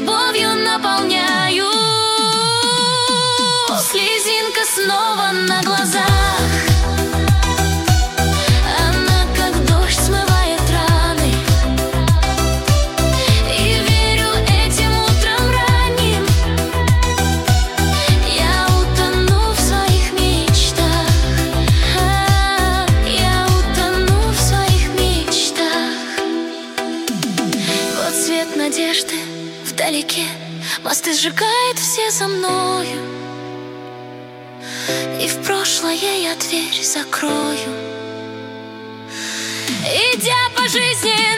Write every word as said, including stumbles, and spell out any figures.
любовью наполняю. Слезинка снова на глазах. Она как дождь смывает раны. И верю этим утром ранним. Я утону в своих мечтах. А, я утону в своих мечтах. Вот свет надежды вдалеке, мосты сжигает все за мною. И в прошлое я дверь закрою. Идя по жизни